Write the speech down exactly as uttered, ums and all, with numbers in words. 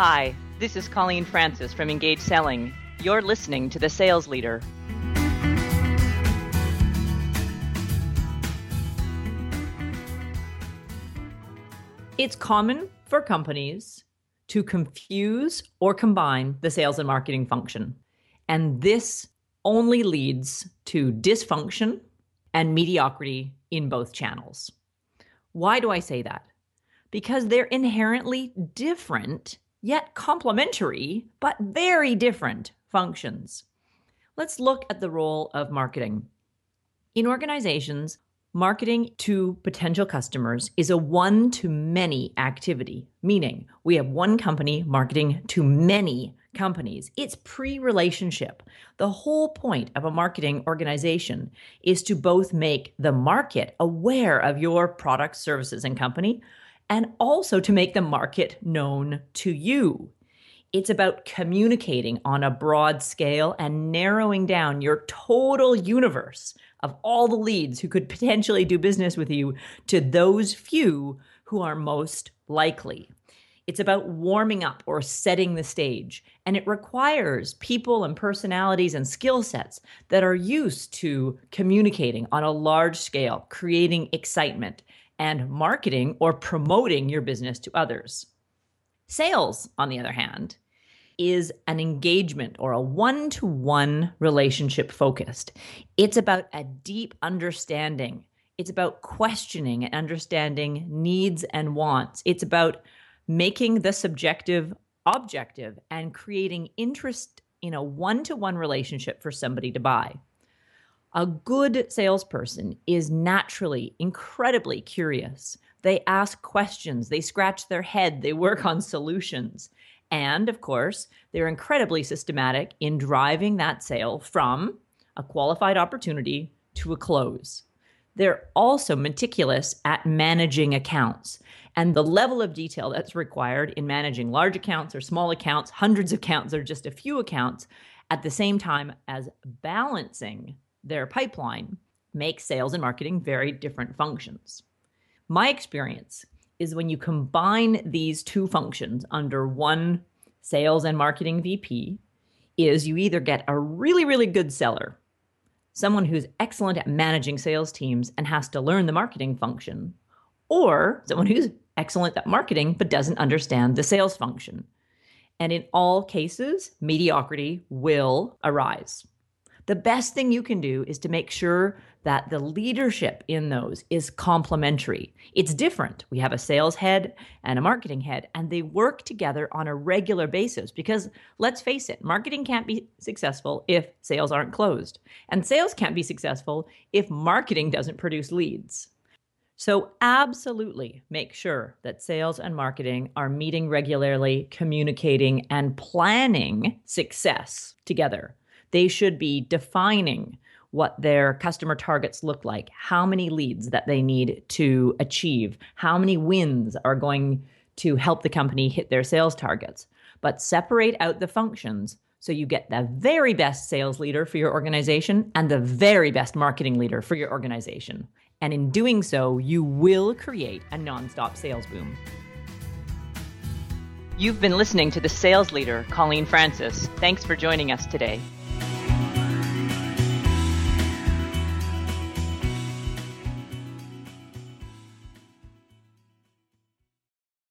Hi, this is Colleen Francis from Engage Selling. You're listening to The Sales Leader. It's common for companies to confuse or combine the sales and marketing function. And this only leads to dysfunction and mediocrity in both channels. Why do I say that? Because they're inherently different, yet complementary, but very different functions. Let's look at the role of marketing. In organizations, marketing to potential customers is a one-to-many activity, meaning we have one company marketing to many companies. It's pre-relationship. The whole point of a marketing organization is to both make the market aware of your products, services, and company, and also to make the market known to you. It's about communicating on a broad scale and narrowing down your total universe of all the leads who could potentially do business with you to those few who are most likely. It's about warming up or setting the stage, and it requires people and personalities and skill sets that are used to communicating on a large scale, creating excitement, and marketing or promoting your business to others. Sales, on the other hand, is an engagement or a one-to-one relationship focused. It's about a deep understanding. It's about questioning and understanding needs and wants. It's about making the subjective objective and creating interest in a one-to-one relationship for somebody to buy. A good salesperson is naturally incredibly curious. They ask questions, they scratch their head, they work on solutions. And of course, they're incredibly systematic in driving that sale from a qualified opportunity to a close. They're also meticulous at managing accounts. And the level of detail that's required in managing large accounts or small accounts, hundreds of accounts or just a few accounts, at the same time as balancing their pipeline, makes sales and marketing very different functions. My experience is when you combine these two functions under one sales and marketing V P, is you either get a really, really good seller, someone who's excellent at managing sales teams and has to learn the marketing function, or someone who's excellent at marketing but doesn't understand the sales function. And in all cases, mediocrity will arise. The best thing you can do is to make sure that the leadership in those is complementary. It's different. We have a sales head and a marketing head, and they work together on a regular basis because, let's face it, marketing can't be successful if sales aren't closed. And sales can't be successful if marketing doesn't produce leads. So absolutely make sure that sales and marketing are meeting regularly, communicating, and planning success together. They should be defining what their customer targets look like, how many leads that they need to achieve, how many wins are going to help the company hit their sales targets. But separate out the functions so you get the very best sales leader for your organization and the very best marketing leader for your organization. And in doing so, you will create a nonstop sales boom. You've been listening to The Sales Leader, Colleen Francis. Thanks for joining us today.